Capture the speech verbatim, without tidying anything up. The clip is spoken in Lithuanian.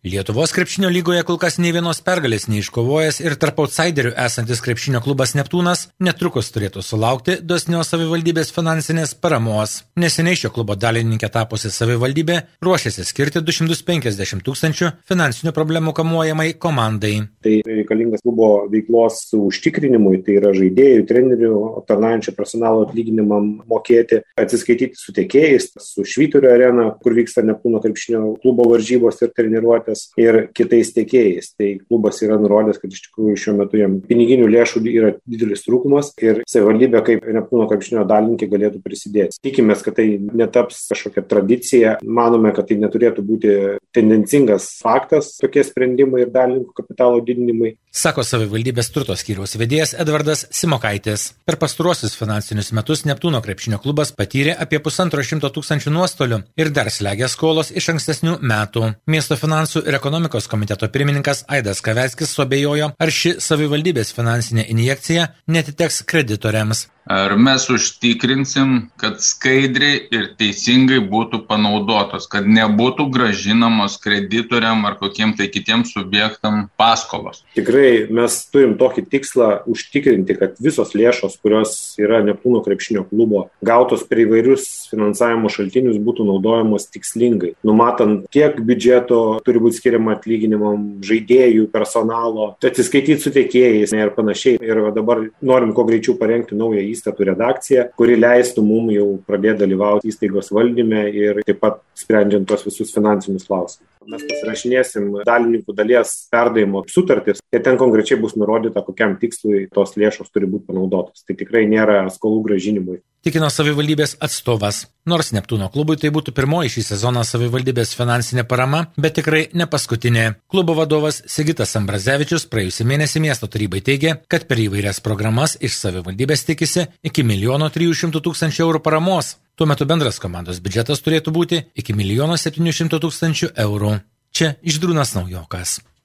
Lietuvos krepšinio lygoje kol kas nei vienos pergalės neiškovojęs ir tarp outsiderių esantis krepšinio klubas Neptūnas netrukus turėtų sulaukti dosnios savivaldybės finansinės paramos. Neseniai šio klubo dalininkė tapusi savivaldybė ruošiasi skirti du šimtus penkiasdešimt tūkstančių finansinių problemų kamuojamai komandai. Tai reikalingas klubo veiklos užtikrinimui, tai yra žaidėjų, trenerių, aptarnaujančio personalo atlyginimam mokėti, atsiskaityti su tiekėjais, su Švyturio arena, kur vyksta Neptūno krepšinio klubo varžybos ir treniruotės, ir kitais tiekėjais. Tai klubas yra nurodęs, kad iš tikrųjų šiuo metu jam piniginių lėšų yra didelis trūkumas ir savivaldybė kaip Neptūno krepšinio dalininkė galėtų prisidėti. Tikimės, kad tai netaps kažkokia tradicija. Manome, kad tai neturėtų būti tendencingas faktas, tokie sprendimai ir dalininkų kapitalo didinimai. Sako savivaldybės turto skyriaus vedėjas Edvardas Simokaitis. Per pastaruosius finansinius metus Neptūno krepšinio klubas patyrė apie pusantro šimto tūkstančių nuostolių ir dar slegia skolos iš ankstesnių metų. Miesto finansų ir ekonomikos komiteto pirmininkas Aidas Kaveckis suabejojo, ar ši savivaldybės finansinė injekcija netiteks kreditoriams. Ar mes užtikrinsim, kad skaidriai ir teisingai būtų panaudotos, kad nebūtų gražinamos kreditoriam ar kokiem tai kitiem subjektam paskolos. Tikrai mes turim tokį tikslą užtikrinti, kad visos lėšos, kurios yra Neptūno krepšinio klubo, gautos per įvairius finansavimo šaltinius, būtų naudojamos tikslingai. Numatant, kiek biudžeto turi būti skiriama atlyginimam, žaidėjų, personalo, atsiskaityti su tiekėjais ir panašiai. Ir dabar norim kuo greičiau parengti naują įstatų redakciją, kuri leistų mums jau pradėti dalyvauti įstaigos valdyme ir taip pat sprendžiant tos visus finansinius klausimus. Mes pasirašinėsim dalininkų dalies perdavimo sutartis ir ten konkrečiai bus nurodyta, kokiam tikslui tos lėšos turi būti panaudotos. Tai tikrai nėra skolų grąžinimui. Tikino savivaldybės atstovas. Nors Neptūno klubui tai būtų pirmoji šį sezoną savivaldybės finansinė parama, bet tikrai ne paskutinė. Klubo vadovas Sigitas Ambrazevičius praėjusį mėnesį miesto tarybai teigė, kad per įvairias programas iš savivaldybės tikisi iki milijono trijų šimtų tūkstančių eurų paramos. Tuo metu bendras komandos biudžetas turėtų būti iki milijono septynių šimtų tūkstančių eurų. Čia Žydrūnas Naujokas.